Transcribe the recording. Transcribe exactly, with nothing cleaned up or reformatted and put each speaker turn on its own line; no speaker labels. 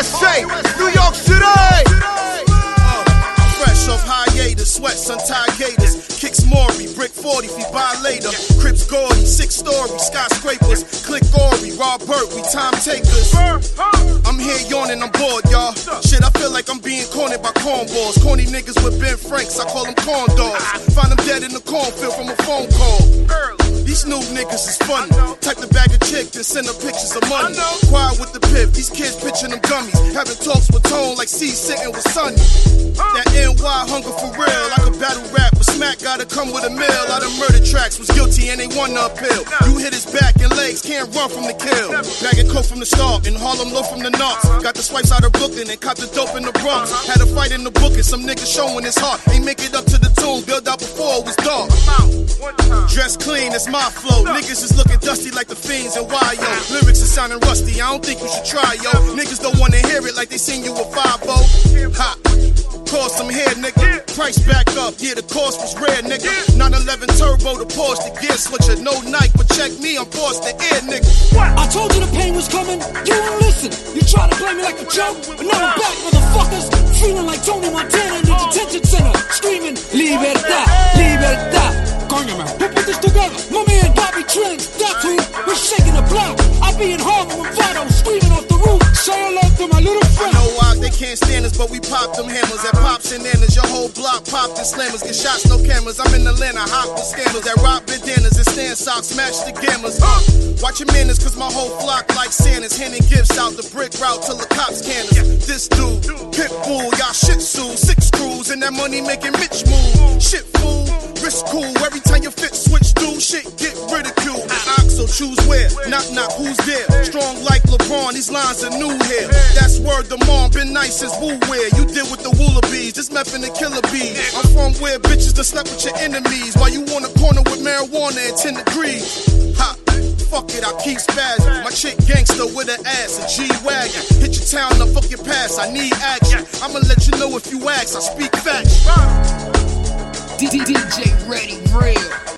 S A, New York City. Fresh off hiatus, sweats untied gators. Kicks Maury, brick forty feet by later. Crips Gordy, six story, skyscrapers. Click Ori, Rob Burt, we time takers. I'm here yawning, I'm bored, y'all. Shit, I feel like I'm being cornered by cornballs. Corny niggas with Ben Franks, I call them corn dogs. Find them dead in the cornfield from a phone call. These new niggas is funny. Type the bag of chick, then send her pictures of money. Quiet with the pip, these kids pitching them gummies. Having talks with Tone like C sitting with Sonny. That N Y hunger for real, like a battle rap. But Smack gotta come with a mill. Out of murder tracks, was guilty and they won the appeal. You hit his back and legs, can't run from the kill. Bagging coke from the start, and Harlem low from the knocks. Got the swipes out of Brooklyn and caught the dope in the Bronx. Had a fight in the book and some niggas showing his heart. Ain't make it up to the tune, built out before it was dark. Dress clean, that's my flow. Niggas is looking dusty like the Fiends and Y O. Lyrics are sounding rusty, I don't think you should try, yo. Niggas don't wanna hear it like they sing you a five oh. Ha. Cost some hair, nigga. Price back up, yeah, the cost was rare, nigga. nine eleven turbo, the Porsche, the gear switcher. No Nike, but check me, I'm forced to air, nigga.
I told you the pain was coming, you wouldn't listen. You try to play me like a joke, but now I'm back, motherfuckers. Feeling like Tony Montana in the detention center. Screaming, libertad, libertad. Coño, man, who put this together? My man Bobby Trends, that's who. We're shaking the block. I be in Harlem with Vado, screaming off the roof. Say hello to my little friend.
I know why they can't stand us, but we pop them hammers. That pops and nanas, your whole block popped and slammers. Get shots, no cameras. I'm in Atlanta, hot with scammers. That rock bandanas and stand socks, smash the gammas. Uh, watch your manners, cause my whole flock like Santa's. Handing gifts out the brick route till the cops can us. This dude, Pitbull, y'all shit sue. Six screws and that money making Mitch move. Shit fool, wrist cool. Every time you fit, switch through. Shit get ridiculed. Ox, so choose where. Knock, knock, who's there? Strong like LeBron, these lines are new here. That's word the mom, been nice as woo wear. You did with the Woolabees, this meth and the killer bees. I'm from where bitches that slept with your enemies. While you on the corner with marijuana at ten degrees. Ha, fuck it, I keep spazzing. My chick gangster with her ass, a G-Wagon. Hit your town, now fuck your past, I need action. I'ma let you know if you ask, I speak facts.
D J Ready Real.